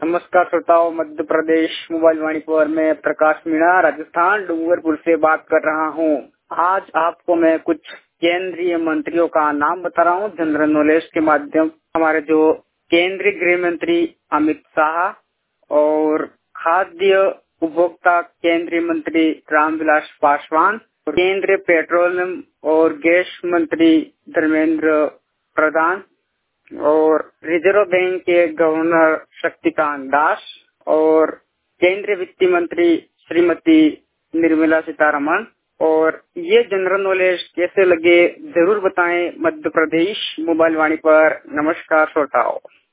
नमस्कार श्रोताओं, मध्य प्रदेश मोबाइल वाणी पर मैं प्रकाश मीणा राजस्थान डूंगरपुर से बात कर रहा हूँ। आज आपको मैं कुछ केंद्रीय मंत्रियों का नाम बता रहा हूँ जनरल नॉलेज के माध्यम। हमारे जो केंद्रीय गृह मंत्री अमित शाह और खाद्य उपभोक्ता केंद्रीय मंत्री रामविलास पासवान, केंद्रीय पेट्रोलियम और गैस मंत्री धर्मेंद्र प्रधान और रिजर्व बैंक के गवर्नर शक्तिकांत दास और केंद्रीय वित्त मंत्री श्रीमती निर्मला सीतारमण। और ये जनरल नॉलेज कैसे लगे जरूर बताएं मध्य प्रदेश मोबाइल वाणी पर। नमस्कार श्रोताओं।